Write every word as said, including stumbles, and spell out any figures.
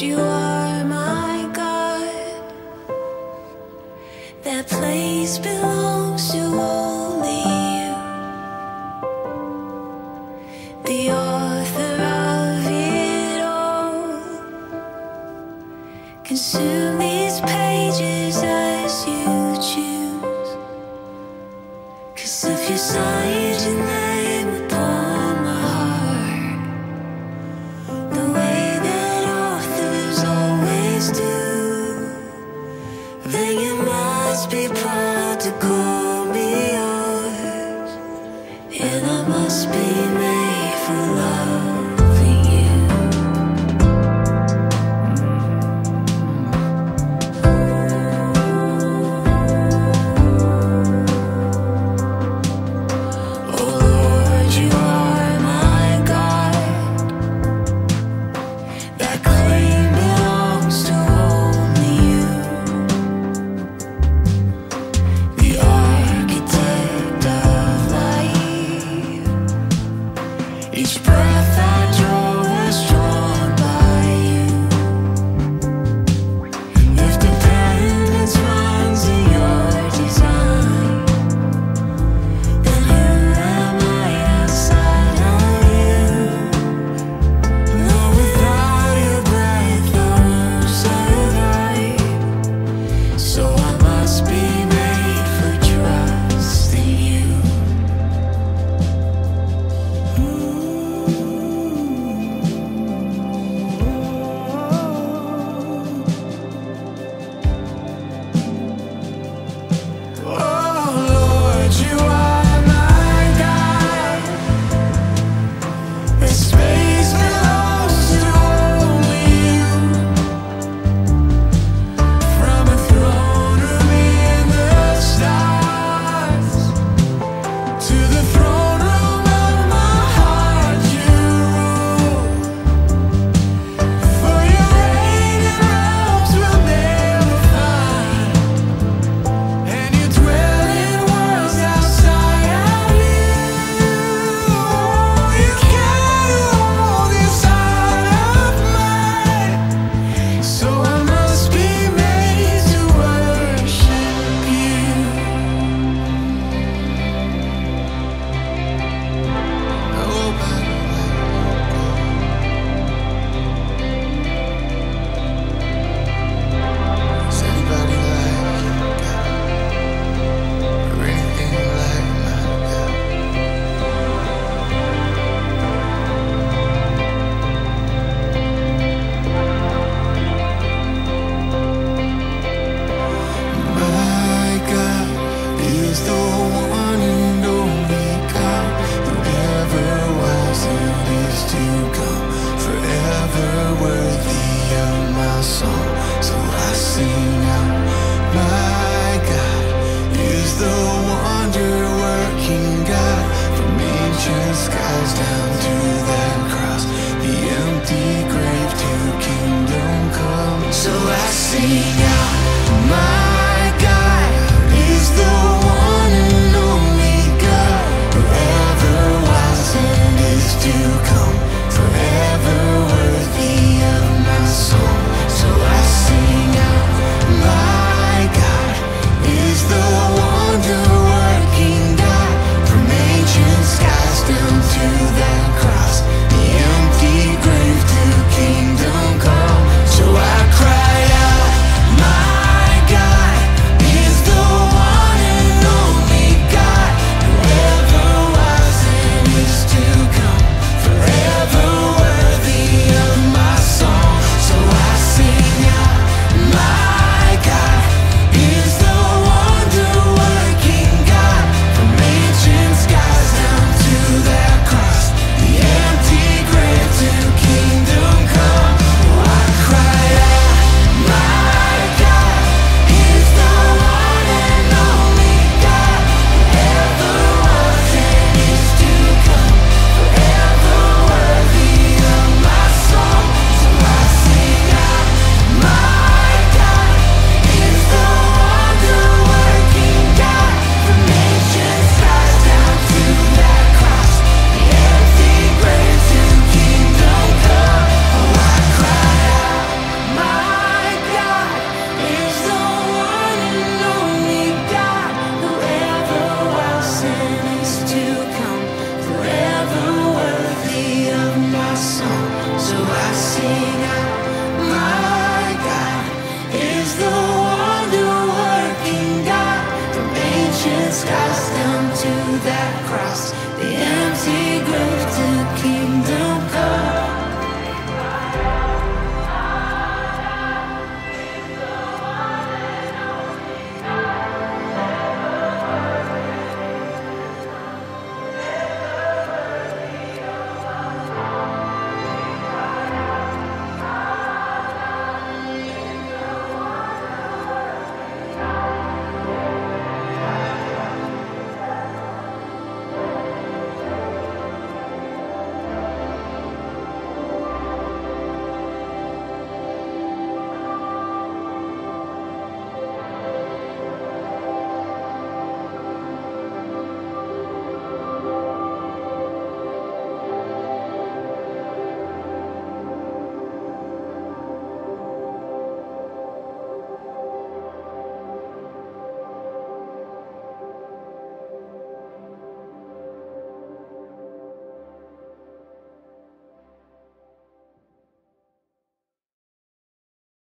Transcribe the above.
you are my God. That place belongs to only you, the author of it all. Consume these pages as you choose, 'cause if you signed your name upon my heart, the way that authors always do, then you must be proud to call me yours, and I must be made for loving you. Oh Lord, you are my God. That claim belongs to only you, the architect of life. Each breath I draw was drawn by you. If dependence runs in your design, then who am I outside of you? No, without your breath I won't survive. So I must be made for trusting you. Oh Lord, you are my God. This space belongs to only you. From a throne room in the stars to the throne room of my heart, you rule. For your reigning realms will never find, and you dwell in worlds outside of you. You carry all this heart of mine, so I must be made to worship you. Is anybody like you, God? Or anything like my God? My God is the one and only God who never was and is to come, forever worthy of my song. So I sing out, my God is the wonder-working God, from ancient skies down to that cross, the empty grave to kingdom come. So I sing out.